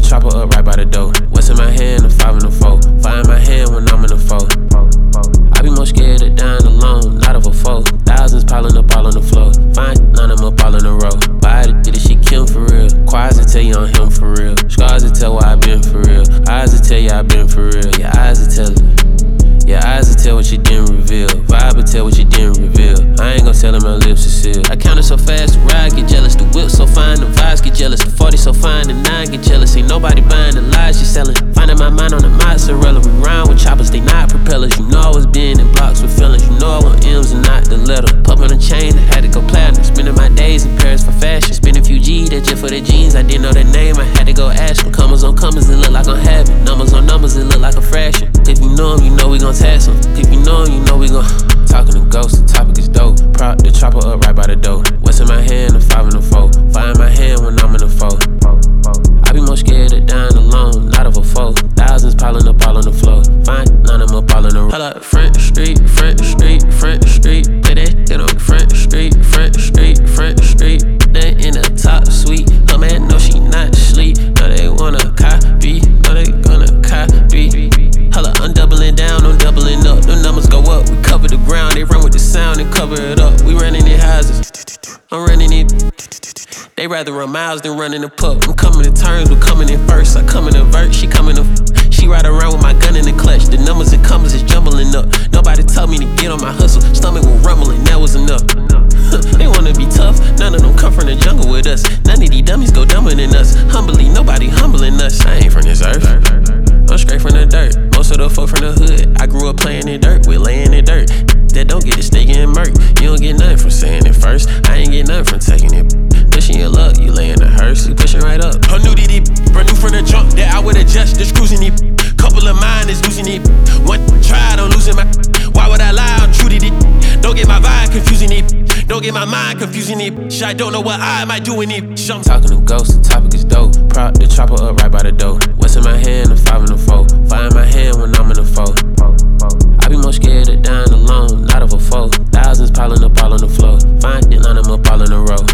chopper up right by the door. What's in my hand, a 5 and a 4. Find my hand when I'm in the 4. I be more scared of dying alone, not of a foe. Thousands piling up all on the floor. Find none of them up all in a row. Body did it, she kill for real. Quiet to tell you on him for real. Scars to tell why I been for real. Eyes to tell you I been for real. Your eyes to tell it. Your eyes to tell what you didn't reveal. Vibe to tell what you didn't reveal. I ain't gon' tell him my lips are sealed. I counted so fast, the ride get jealous. The whip so fine, the vibes get jealous. The 40 so fine, the 9 get jealous. Ain't nobody buying the lies she selling. Finding my mind on the mozzarella. We rhyme with choppers, they not propellers. You know I was being in blocks with feelings. You know I want M's and not the letter. Pop on a chain, I had to go platinum. Spending my days in Paris for fashion. Spending few G's, that just for the jeans. I didn't know the name, I had to go ask them. Commas on commas, it look like I'm having. Numbers on numbers, it look like a fraction. If you know him, you know we gon' tax him. If you know him, you know we gon' talking to ghosts, the topic is dope. Prop the chopper up right by the door. What's in my hand, a 5 and a 4. Find my hand when I'm in the 4. I be more scared of dying alone, not of a foe. Thousands piling up all on the floor. Find none of them up all in a row. Hold up, Front Street, Front Street, Front Street. Play that shit on Front Street, Front Street, Front Street. That in the top suite. Her man know she not sleep. No, they wanna copy. No, they gonna copy. Hold up, I'm doubling down, I'm doubling up. The numbers go up, we cover the ground. They run with the sound and cover it up. We running in houses, I'm running it. They rather run miles than running a pup. I'm coming to terms with coming in first. I come in a vert, she coming to. She ride around with my gun in the clutch. The numbers and commas is jumbling up. Nobody told me to get on my hustle. Stomach was rumbling, that was enough. They wanna be tough, none of them come from the jungle with us. None of these dummies go dumber than us. Humbly, nobody humbling us. I ain't from this earth, I'm straight from the dirt. Most of the folk from the hood, I grew up playing in dirt, we're laying in dirt. That don't get the steak and murk. You don't get nothing from saying it first. I ain't get nothing from taking it. Pushing your luck, you lay in the hearse, you pushing right up. I knew that it brand new from the jump, that I would adjust the screws in it. Couple of mine is losing it. One tried on losing my. Why would I lie? I'm true to it. Don't get my vibe confusing it. Don't get my mind confusing it. Shit, I don't know what I might do in it. I'm talking to ghosts, the topic is dope. Prop the chopper up right by the door. What's in my hand, a 5 and a 4. Find my hand when I'm in the 4. I be more scared of dying alone, not of a foe. Thousands piling up all on the floor. Find none of them up all in a row.